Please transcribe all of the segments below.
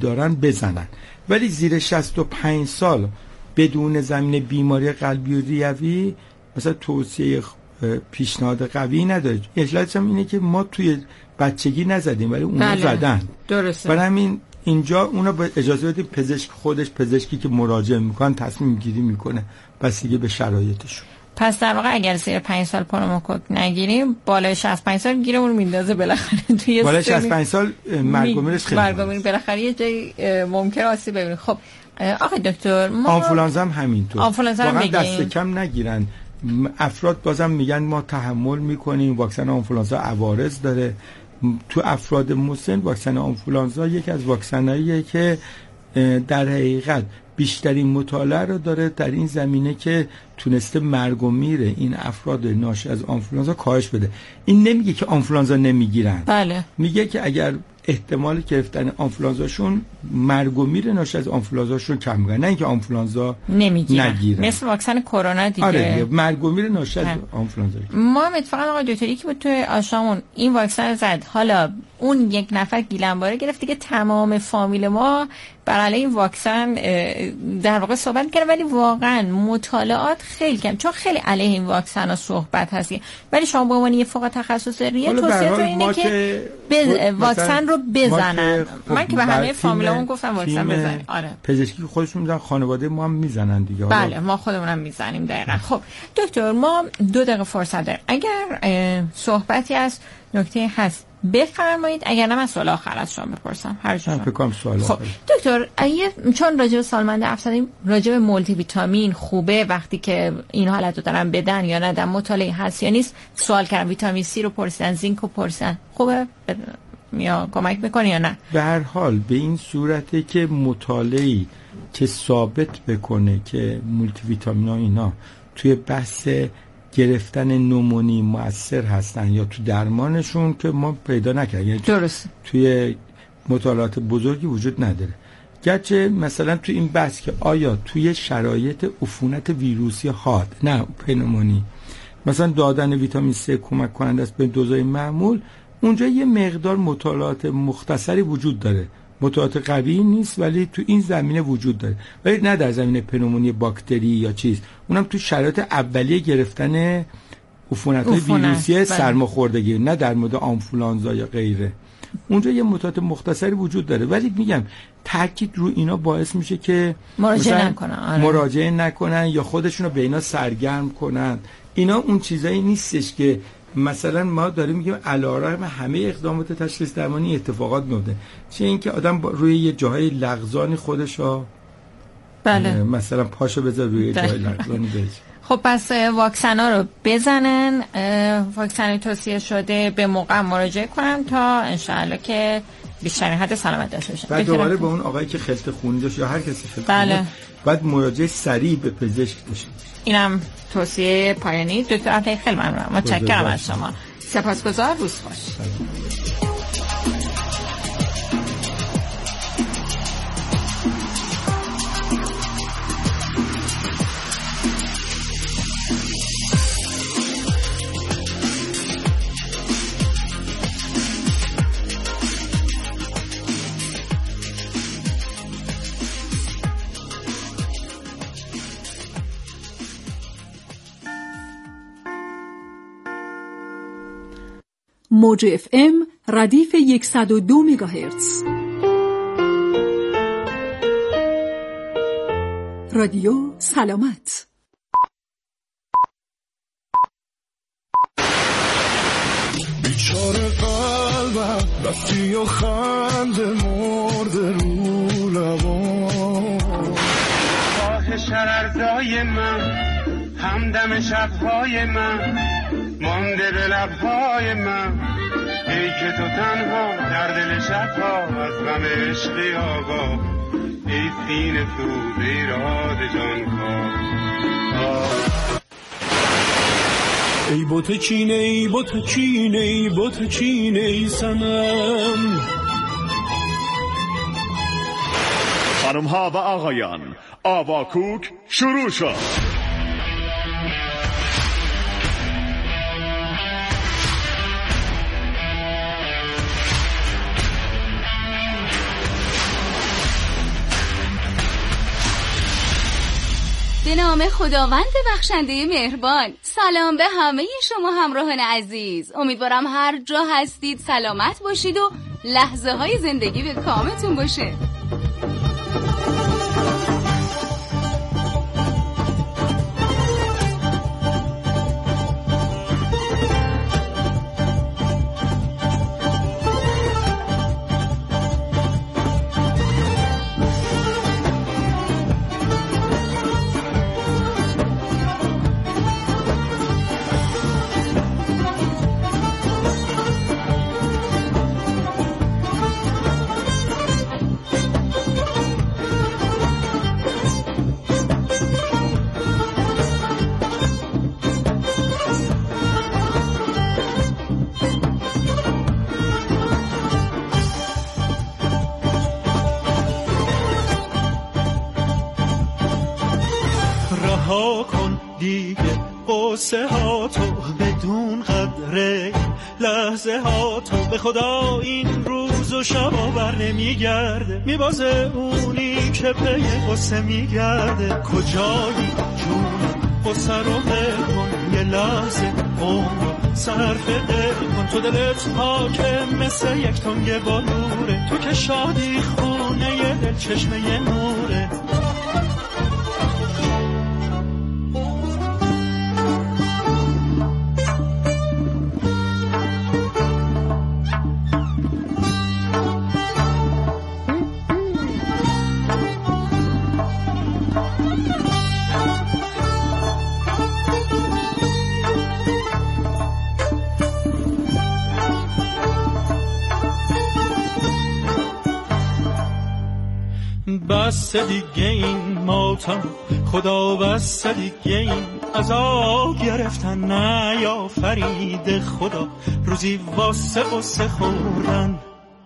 دارن بزنن، ولی زیر 65 سال بدون زمینه بیماری قلبی و ریوی مثلا توصیه پیشنهاد قوی نداره. علتش هم اینه که ما توی بچگی نزدیم ولی اونا زدن. درسته. برای همین اینجا اونا با اجازه بدیم پزشک خودش، پزشکی که مراجعه میکنن تصمیم گیری میکنه بستگی به شرایطشون. پس در واقع اگر زیر 5 سال پنوموکوک نگیریم بالای 65 سال گیرمون میندازه بالاخره توی بالای 65 سال مرگ و میرش خیلی بالاخره یه جایی ممکنه آسیب ببینیم. خب آقای دکتر ما آنفولانزا هم همینطور. آنفولانزا هم دست کم نگیرن. افراد بازم میگن ما تحمل میکنیم، واکسن آنفولانزا عوارض داره. تو افراد مسن واکسن آنفولانزا یکی از واکسناییه که در حقیقت بیشترین مطالعه رو داره در این زمینه که تونسته مرگ و میر این افراد ناشی از آنفولانزا کاهش بده. این نمیگه که آنفولانزا نمیگیرن، بله، میگه که اگر احتمال گرفتن آنفولانزاشون مرگ و میر ناشی از آنفولانزاشون کم میکنه، نه اینکه آنفولانزا نگیرن. مثل واکسن کرونا دیگه. آره، مرگ و میر ناشی از آنفولانزا. ما اتفاقا آقای دکتری که بود توی آشامون این واکسن زد، حالا اون یک نفر گیلنباره گرفت دیگه، تمام فامیل ما بر علیه این واکسن در واقع صحبت کرد، ولی واقعا مطالعات خیلی کم، چون خیلی علیه این واکسن ها صحبت هست. ولی شما به عنوان یه فوق تخصص ریه توصیه اینه که واکسن رو بزنن. من که به همه فامیلامون گفتم واکسن بزنن. آره، پزشکی خودشون میزنن، خانواده ما هم میزنن دیگه. بله، ما خودمونم میزنیم دقیقاً. خب دکتر، ما 2 دقیقه فرصت داریم. اگر صحبتی از نکته هست بفرمایید، اگر نه من سوال آخر از شما بپرسم. هر جور بکنم سوال. خب دکتر، چون راجع به سالمنده حرف زدیم، راجع به مولتی ویتامین خوبه وقتی که این حالت رو دارن بدن یا ندن، مطالعه هست یا نیست؟ سوال کردم. ویتامین سی رو پرسیدن، زینک رو پرسیدن، خوبه یا کمک میکنه یا نه؟ به هر حال به این صورته که مطالعه‌ای که ثابت بکنه که مولتی ویتامین ها اینا توی بحث گرفتن نمونی مؤثر هستن یا تو درمانشون که ما پیدا نکردیم. درست. توی مطالعات بزرگی وجود نداره. گرچه مثلا تو این بحث که آیا توی شرایط عفونت ویروسی حاد، نه پنومونی، مثلا دادن ویتامین C کمک کننده است به دوزای معمول، اونجا یه مقدار مطالعات مختصری وجود داره. مطالعات قوی نیست ولی تو این زمینه وجود داره، ولی نه در زمینه پنومونی باکتری یا چیز. اونم تو شرایط اولیه گرفتن عفونت‌های ویروسی سرماخوردگی، نه در مورد آنفولانزا یا غیره. اونجا یه مطالعات مختصری وجود داره، ولی میگم تاکید رو اینا باعث میشه که مراجعه نکنن یا خودشونو به اینا سرگرم کنن. اینا اون چیزایی نیستش که مثلا ما داریم میگیم علیرغم همه اقدامات تشخیص درمانی اتفاقات میفته، چه اینکه آدم روی یه جاهای لغزانی خودشو مثلا پاشو بذار روی جای لغزانی بذاره. خب پس واکسن ها رو بزنن، واکسن توصیه شده به موقع مراجعه کنن تا انشاءالله که بیشترین حد سلامت داشته باشن. بعد دوباره به اون آقایی که خلط خونی داشت یا هر کسی خلط خونی بعد مراجعه سریع به پزشک داشته. اینم توصیه پایانی. دکتر عطایی خیلی ممنونم، متشکرم از شما، سپاسگزار، روز خوش. موج اف ام ردیف 102 مگاهرتز. رادیو سلامت. بیچاره قلبم رفتی و خنده مرده رو لبان، راه شررزای من همدم شبهای من مانده به لبهای من، ای که تو تنها در دل شبها از غم عشقی آگاه، ای سینه سوز ایراد جانکاه. ای بت چینه ای بت چینه ای بت چینه ای صنم. خانم ها و آقایان، آواکوک شروع شد. به نام خداوند بخشنده مهربان. سلام به همه شما همراهان عزیز. امیدوارم هر جا هستید سلامت باشید و لحظه های زندگی به کامتون باشه. رها کن دیگه قصه ها تو بدون قدره لحظه ها تو، به خدا این روز و شبا بر نمیگرده، میبازه اونی که پی قصه میگرده. کجایی جون قصه رو بکن، یه لحظه عمر صرف دل کن. تو دلت حاکم مثل یک تنگ بالوره، تو که شادی خونه یه دل چشمه یه نوره. بس دیگه این ماتم خدا، بس دیگه این عذاب گرفتن نیافرید خدا. روزی واسه قصه خوردن،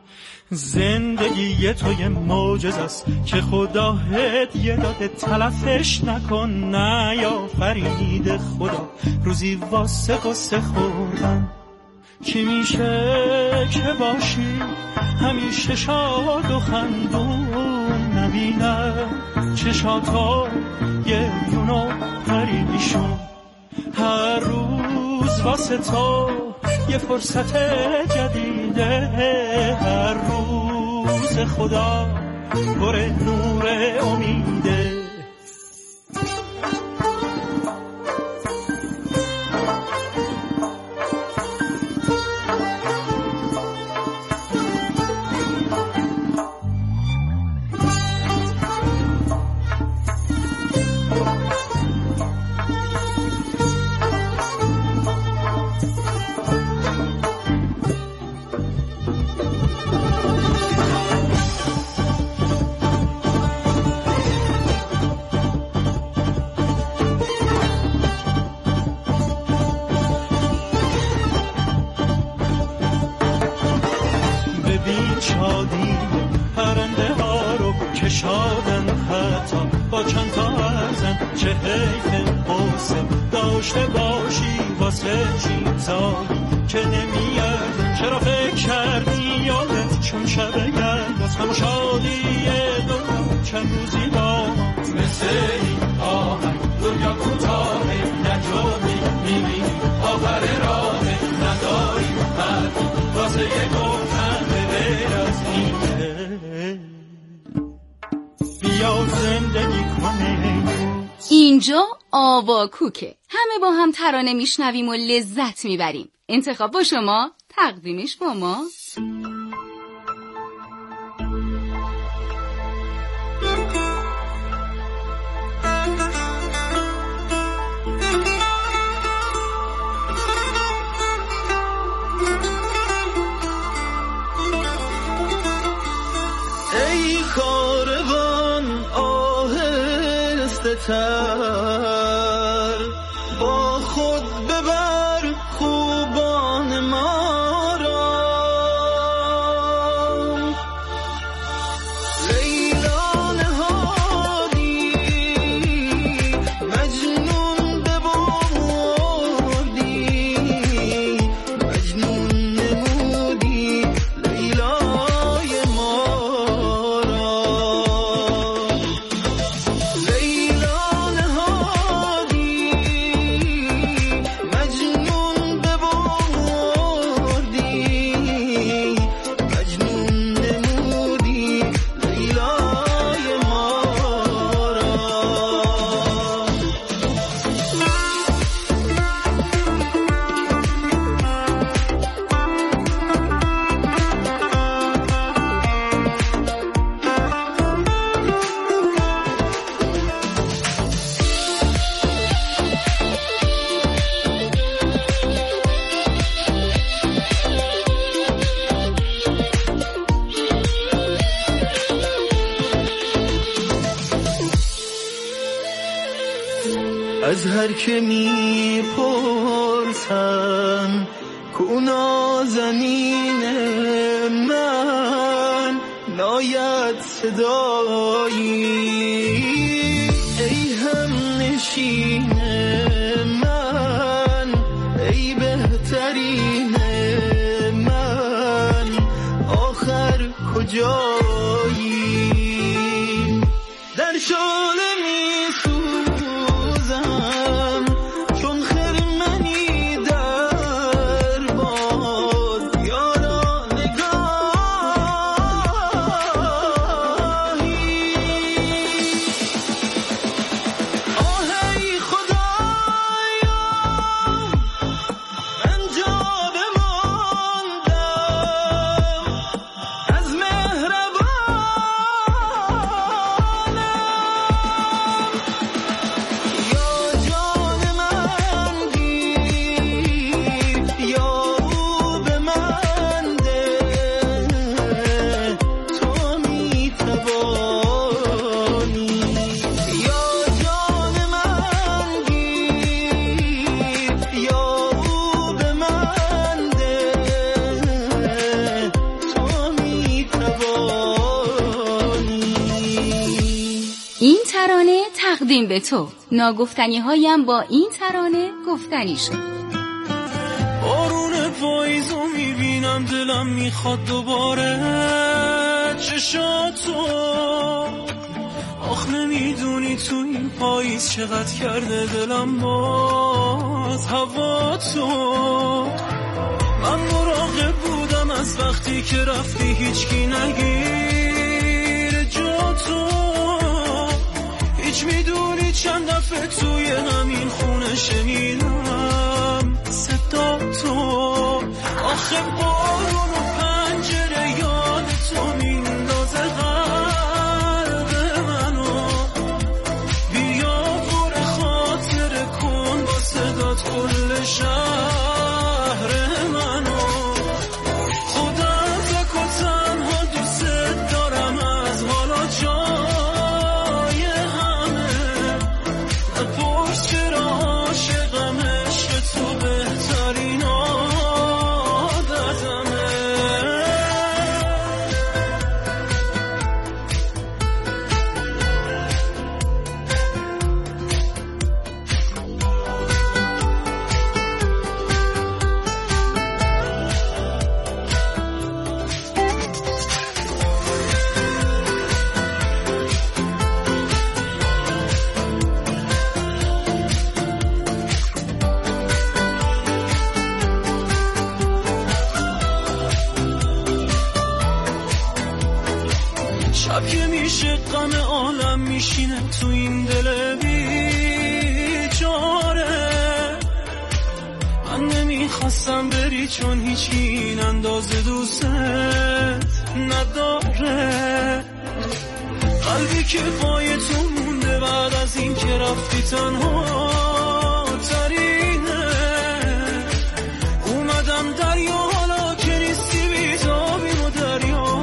زندگی تو یه معجزه است که خدا هدیه داده، تلفش نکن نیافرید خدا. روزی واسه قصه خوردن، چی میشه که باشی همیشه شاد و خندون، نبینم چشاتو یه یونو پریشون. هر روز واسه تو یه فرصت جدیده، هر روز خدا پر نور امیده. شادی پرنده ها رو که شادن حتی با چند تا ارزن، چه حیف قصه داشته باشی واسه چیزایی که نمیارزن. چرا فکر کردی یادت چون شب گرد همه شادی دنیا چند روزی داماد، مثل این آهنگ دنیا کوتاهه نجامی میبینی آخر راه نداری حرفی واسه یه گفتن غیر از اینه. بیا زندگی کنه. اینجا آواکوکه، همه با هم ترانه میشنویم و لذت میبریم. انتخاب با شما، تقدیمش با ما. ای کاروان آهسته تر، با خود ببر خوبان ما را. لیلا نهادی مجنون ببردی، مجنون نمودی لیلای ما را. لیلا نهادی از هر که میپرسن کو نازنین من ناید صدایی ای هم نشین من ای بهترین من آخر کجایی در شعله میسوزم چون خرمنی در باد یارا نگاهی آهی خدایا من جا بماندم از مهربانم یا جان من گیر یا او به من ده تو میتوانی یا جان من گیر یا او به من ده تو میتوانی. این ترانه تقدیم به تو. ناگفتنی هایم با این ترانه گفتنی شد. بارون پاییزو میبینم دلم میخواد دوباره چشاتو آخ نمیدونی تو این پاییز چقدر کرده دلم باز هوا تو من مراقب بودم از وقتی که رفتی هیچکی نگیر جا تو هیچ میدونی چند دفعه توی همین خونه شنیدم صدا تو آخه بارون و پنجره یاد تو میندازه قلب منو بیا پر خاطر کن با صدات کل شهر منو خودم تک و تنها دوست دارم از حالا جای همه نپرس چرا عاشقم عشق تو بهترین عادتمه شب که میشه غم عالم میشینه تو این دل بیچاره من نمیخواستم بری چون هیچی این اندازه دوست نداره قلبی که پای تو مونده بعد از این که رفتی تنها ترینه اومدم دریا حالا که نیستی بیتابیم و دریا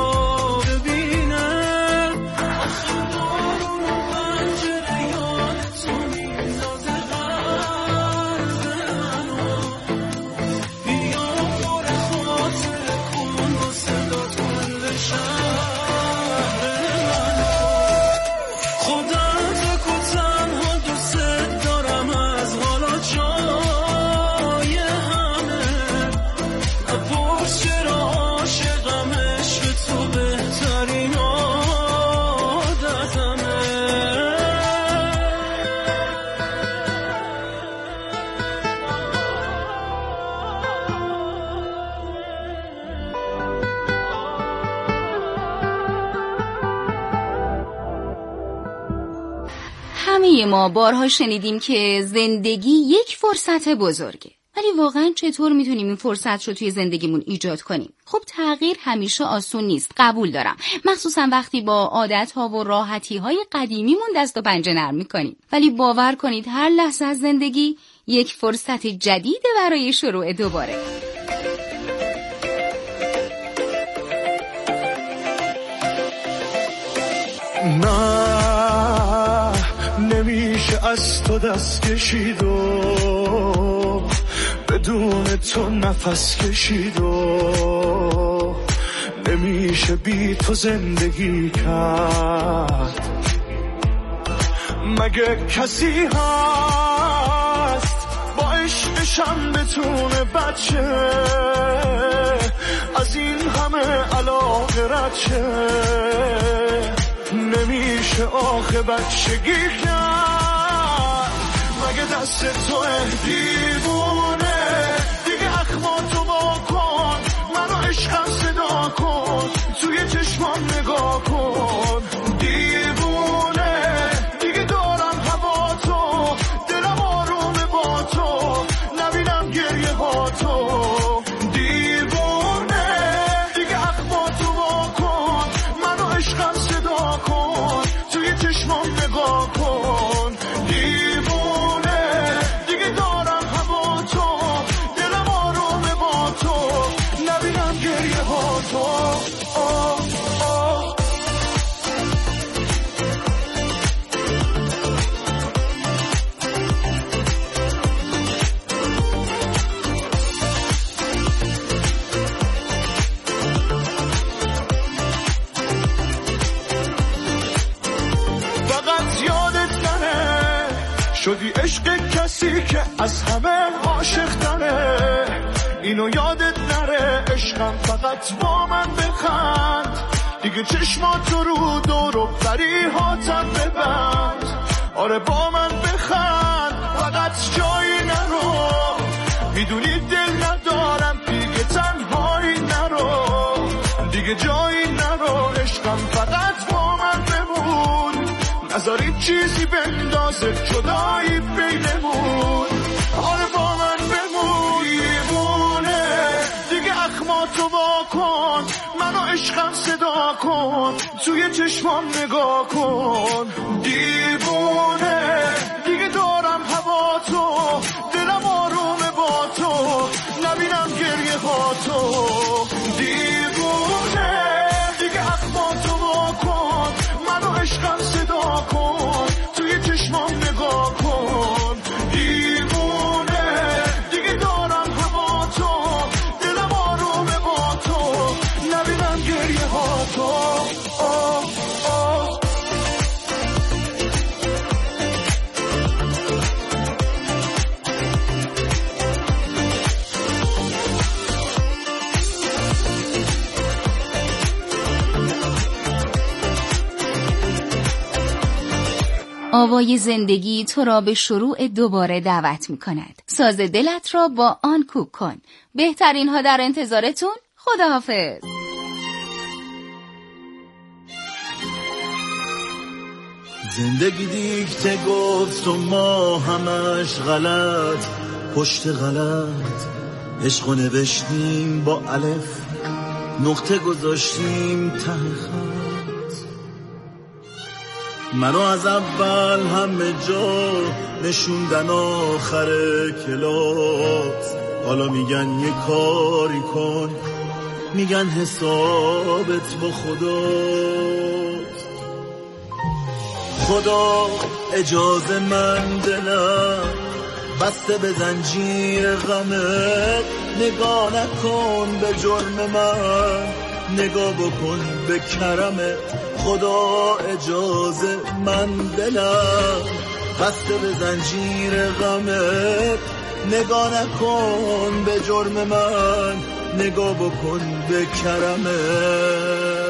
همه ما بارها شنیدیم که زندگی یک فرصت بزرگه، ولی واقعا چطور میتونیم این فرصت رو توی زندگیمون ایجاد کنیم؟ خب تغییر همیشه آسون نیست، قبول دارم، مخصوصا وقتی با عادت‌ها و راحتی‌های قدیمیمون دست و پنجه نرم می‌کنیم، ولی باور کنید هر لحظه از زندگی یک فرصت جدید برای شروع دوباره. نه نمیشه که از تو دست کشید و بدون تو نفس کشید و نمیشه بی تو زندگی کرد. مگه کسی هست با عشقشم بتونه بچه از این همه علاقه رد شه؟ نمیشه آخه بچگی کرد. مگه دست تو دیوونه دیگه اخماتو واکن، منو عشقم صدا کن، توی چشمام نگاه کن. دیوونه دیگه دارم هوا تو، دلم آرومه با تو، نبینم گریه ها تو. دیوونه دیگه اخماتو واکن، منو عشقم صدا کن، توی چشمام نگاه کن. دیوونه دیگه دارم هوا تو، دلم آرومه با تو، نبینم گریه ها تو. شدی عشق کسی که از همه عاشق تره، اینو یادت نره. عشقم فقط با من بخند، دیگه چشماتو رو دور و فریحاتم ببند. آره با من بخند، فقط جایی نرو، میدونی دل ندارم دیگه تنهایی نرو، دیگه جایی نرو. عشقم فقط با من بمون، نذاری چیزی بندازه جدایی بینمون. آره با من بمون. دیوونه دیگه اخماتو واکن، منو عشقم صدا کن، توی چشمام نگاه کن. دیوونه دیگه دارم هوا تو، دلم آرومه با تو، نبینم گریه ها تو. دیوونه دیگه اخماتو واکن، منو عشقم صدا کن، توی چشمام نگاه کن. دیوونه دیگه دارم هوا تو، دلم آرومه با تو، نبینم گریه ها تو. آوای زندگی تو را به شروع دوباره دعوت می کند. ساز دلت را با آن کوک کن. بهترین ها در انتظارتون. خداحافظ. زندگی دیکته گفت و ما همش غلط پشت غلط، عشقو نوشتیم با الف، نقطه گذاشتیم ته خط. منو از اول همه جا نشوندن آخر کلاس، حالا میگن یه کاری کن، میگن حسابت با خداست. خدا اجازه من دلم بسته به زنجیر غمت، نگاه نکن به جرم من، نگاه بکن به کرمت. خدا اجازه من دلم بسته به زنجیر غمت، نگاه نکن به جرم من، نگاه بکن به کرمت.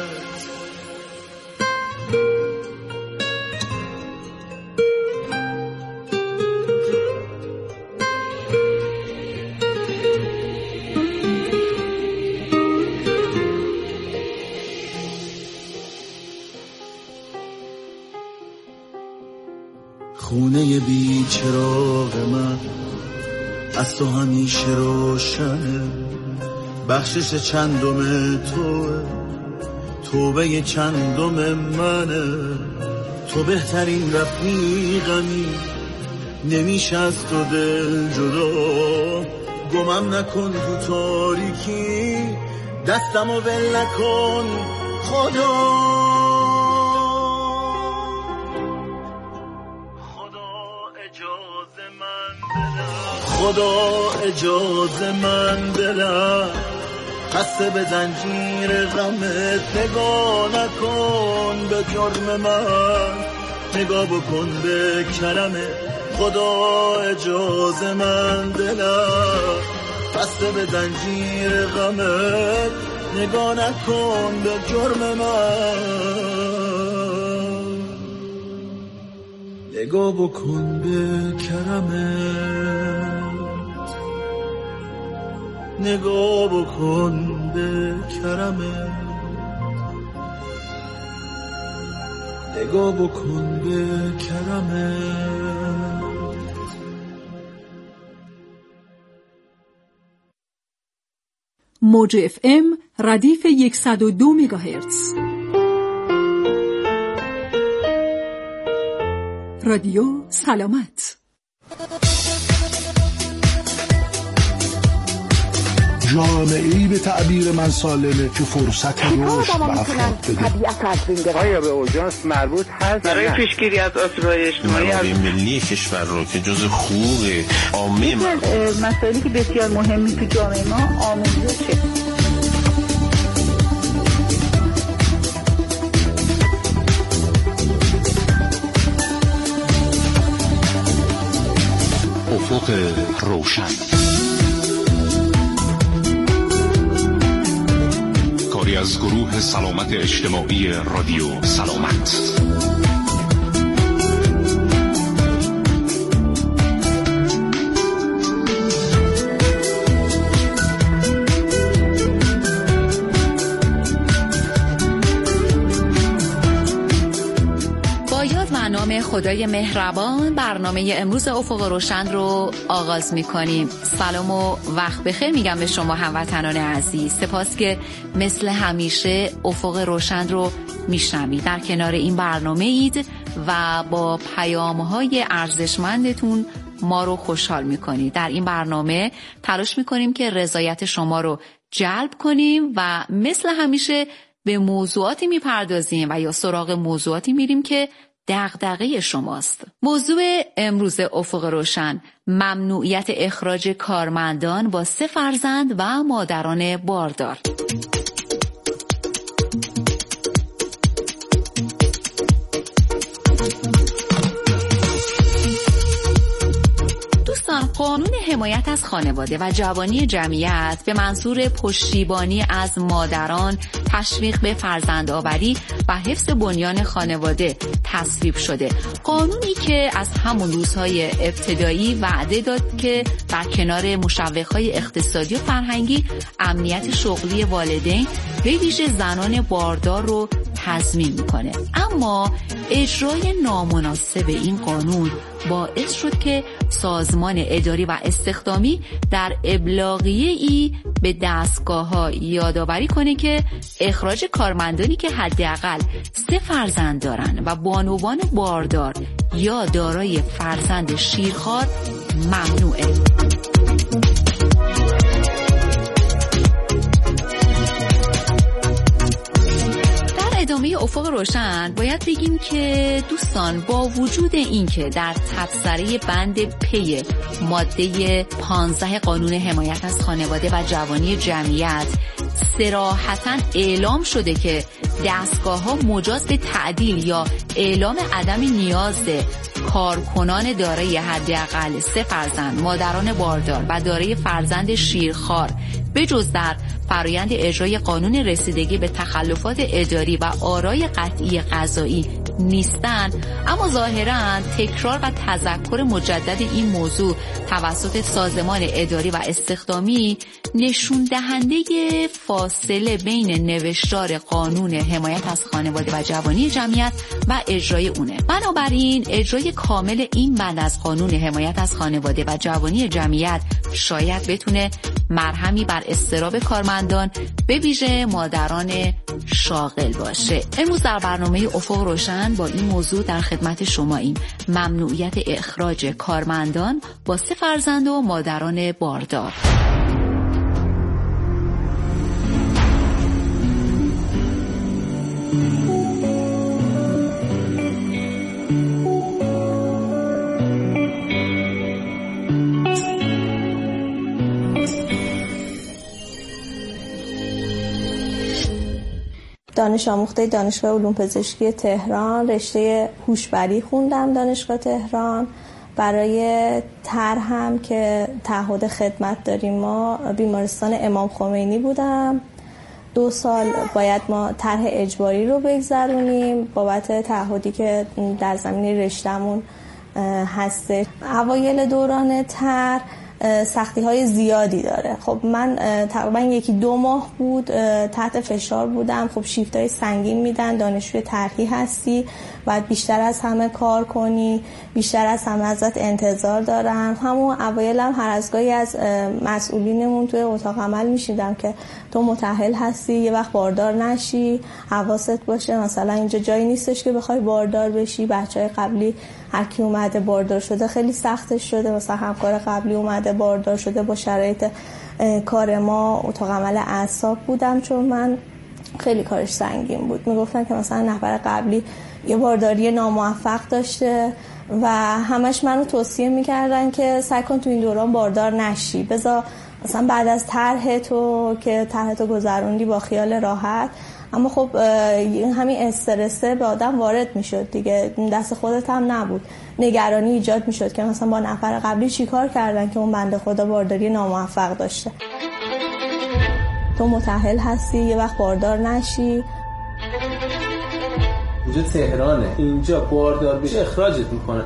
خونه بی چراغ من از تو همیشه روشنه، بخشش چندم توه، توبه چندم منه. تو بهترین رفیقمی، نمیشه از تو دل جدا. گمم نکن تو تاریکی، دستمو ول نکن خدا. خدا اجازه من دلم خسته به زنجیر غمت، نگاه نکن به جرم من، نگاه بکن به کرمت. خدا اجازه من دلم خسته به زنجیر غمت، نگاه نکن به جرم من، نگاه بکن به کرمت، نگاه بکن به کرمت، نگاه بکن به کرمت. موج FM ردیف 102 مگاهرتز. رادیو سلامت. جامعه‌ای به تعبیر من سالمه که فرصت رشد و افراد بده. آیا به اورژانس مربوط هست برای پیشگیری از آسیب‌های اجتماعی؟ منابع ملی کشور رو که جز حقوق عامه مسائلی که بسیار مهمی تو جامعه ما آموزشه. افق روشن، کاری از گروه سلامت اجتماعی رادیو سلامت. خدای مهربان برنامه امروز افق روشن رو آغاز می‌کنیم. سلام و وقت بخیر میگم به شما هموطنان عزیز. سپاس که مثل همیشه افق روشن رو میشنوید، در کنار این برنامه اید و با پیام‌های ارزشمندتون ما رو خوشحال می‌کنید. در این برنامه تلاش می‌کنیم که رضایت شما رو جلب کنیم و مثل همیشه به موضوعاتی میپردازیم و یا سراغ موضوعاتی میریم که دغدغه شماست. موضوع امروز افق روشن: ممنوعیت اخراج کارمندان با 3 فرزند و مادران باردار. قانون حمایت از خانواده و جوانی جمعیت به منظور پشتیبانی از مادران، تشویق به فرزندآوری و حفظ بنیان خانواده تصویب شده. قانونی که از همون روزهای ابتدایی وعده داد که در کنار مشوق‌های اقتصادی و فرهنگی، امنیت شغلی والدین به ویژه زنان باردار رو تضمین میکنه. اما اجرای نامناسب این قانون باعث شد که سازمان اداری و استخدامی در ابلاغیه‌ای به دستگاه‌ها یادآوری کنه که اخراج کارمندانی که حداقل 3 فرزند دارن و بانوان باردار یا دارای فرزند شیرخوار ممنوعه. ادامه افق روشن باید بگیم که دوستان، با وجود اینکه در تبصره بند پی ماده 15 قانون حمایت از خانواده و جوانی جمعیت صراحتاً اعلام شده که دستگاه‌ها مجاز به تعدیل یا اعلام عدم نیاز کارکنان دارای حداقل 3 فرزند، مادران باردار و دارای فرزند شیرخوار به جز در فرایند اجرای قانون رسیدگی به تخلفات اداری و آرای قطعی قضایی نیستند، اما ظاهراً تکرار و تذکر مجدد این موضوع توسط سازمان اداری و استخدامی نشون دهنده فاصله بین نوشتار قانون حمایت از خانواده و جوانی جمعیت و اجرای اونه. بنابراین اجرای کامل این بند از قانون حمایت از خانواده و جوانی جمعیت شاید بتونه مرهمی بر اضطراب کارمندان به ویژه مادران شاغل باشه. امروز در برنامه افق روشن با این موضوع در خدمت شماییم: ممنوعیت اخراج کارمندان با 3 فرزند و مادران باردار. دانش آموخته دانشگاه علوم پزشکی تهران، رشته هوشبری خوندم دانشگاه تهران. برای طرحم که تعهد خدمت داریم ما بیمارستان امام خمینی بودم. 2 سال باید ما طرح اجباری رو بگذرونیم بابت تعهدی که در زمینه رشته‌مون هسته. اوایل دوران طرح سختی‌های زیادی داره. خب من تقریبا 1-2 ماه بود تحت فشار بودم. خب شیفت‌های سنگین میدن، دانشجوی طرحی هستی، باید بیشتر از همه کار کنی، بیشتر از همه ازت انتظار دارن. همون اوایلم هر از گاهی از مسئولینمون توی اتاق عمل میشیدم که تو متأهل هستی، یه وقت باردار نشی، حواست باشه مثلا اینجا جایی نیستش که بخوای باردار بشی. بچهای قبلی هر کی اومده باردار شده خیلی سختش شده، مثلا همکار قبلی اومده باردار شده، با شرایط کار ما اتاق عمل اعصاب بودم چون من خیلی کارش سنگین بود. میگفتن که مثلا نفر قبلی یه بارداری ناموفق داشته و همش منو توصیه میکردن که سعی کن تو این دوران باردار نشی، بذار مثلا بعد از طرح تو که طرح تو گذروندی با خیال راحت. اما خب همین استرسه به آدم وارد میشد دیگه، دست خودت هم نبود، نگرانی ایجاد میشد که مثلا با نفر قبلی چیکار کردن که اون بنده خدا بارداری ناموفق داشته. تو متأهل هستی، یه وقت باردار نشی. اینجا تهرانه، اینجا باردار بشه اخراجت میکنه.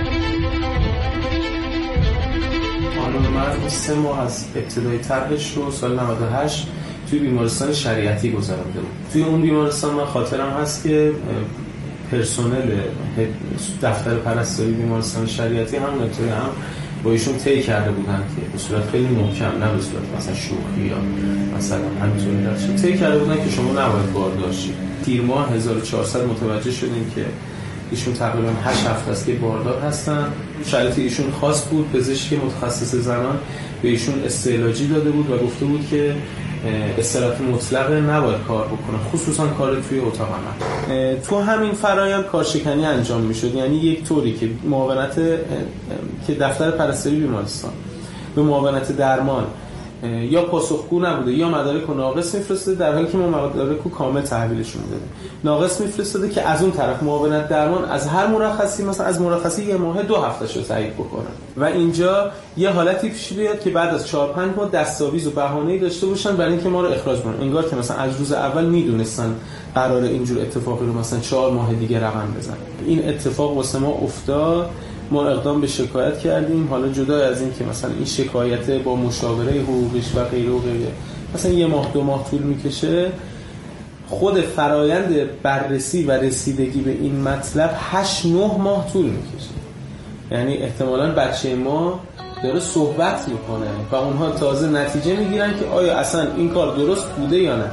خانم من 3 ماه از ابتدای طرحش رو سال 98 توی بیمارستان شریعتی گذرانده بود. توی اون بیمارستان من خاطرم هست که پرسنل دفتر پرستاری بیمارستان شریعتی همون ابتدای هم با ایشون طی کرده بودن که به صورت خیلی محکم، نه به صورت مثلا شوخی یا مثلا همینطوری درش طی کرده بودن که شما نباید باردار شید. تیر ماه 1400 متوجه شدیم که ایشون تقریبا 8 هفته است که باردار هستن. شرایط ایشون خاص بود. پزشک متخصص زنان به ایشون استعلاجی داده بود و گفته بود که استراحت مطلق نباید کار بکنه، خصوصا کار توی اتاق عمل. تو همین فرایند کارشکنی انجام میشد، یعنی یک طوری که معاونت که دفتر پرستاری بیمارستان به معاونت درمان یا پاسخگو نبوده یا مدارک ناقص میفرسته، در حالی که ما مدارک کامل تحویلشون دادیم. ناقص میفرستاده که از اون طرف معاونت درمان از هر مرخصی، مثلا از مرخصی 1 ماه 2 هفتهش رو تایید بکنن و اینجا یه حالتی پیش بیاد که بعد از 4-5 ماه دستاویز و بهانه‌ای داشته باشن برای اینکه ما رو اخراج کنن، انگار که مثلا از روز اول میدونستن قراره اینجور اتفاقی رو مثلا 4 ماه دیگه رقم بزنن. این اتفاق واسه ما افتاد. ما اقدام به شکایت کردیم. حالا جدا از این که مثلا این شکایت با مشاوره حقوقیش و غیره و غیره مثلا 1 ماه 2 ماه طول میکشه، خود فرایند بررسی و رسیدگی به این مطلب 8-9 ماه طول میکشه. یعنی احتمالاً بچه ما داره صحبت میکنه و اونها تازه نتیجه میگیرن که آیا اصلا این کار درست بوده یا نه.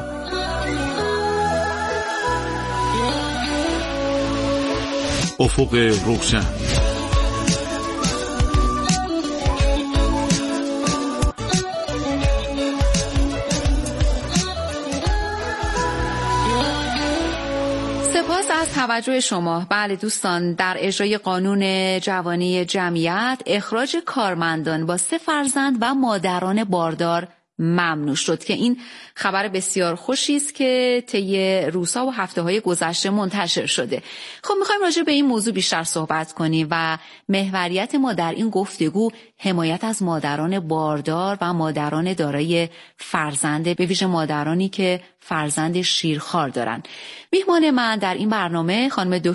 افق روشن. سپاس از توجه شما. بله دوستان، در اجرای قانون جوانی جمعیت اخراج کارمندان با 3 فرزند و مادران باردار ممنوع شد که این خبر بسیار خوشی است که طی روزها و هفته‌های گذشته منتشر شده. خب می‌خوایم راجع به این موضوع بیشتر صحبت کنیم و محوریت ما در این گفتگو حمایت از مادران باردار و مادران دارای فرزند، به ویژه مادرانی که فرزند شیرخوار دارن. میهمان من در این برنامه خانم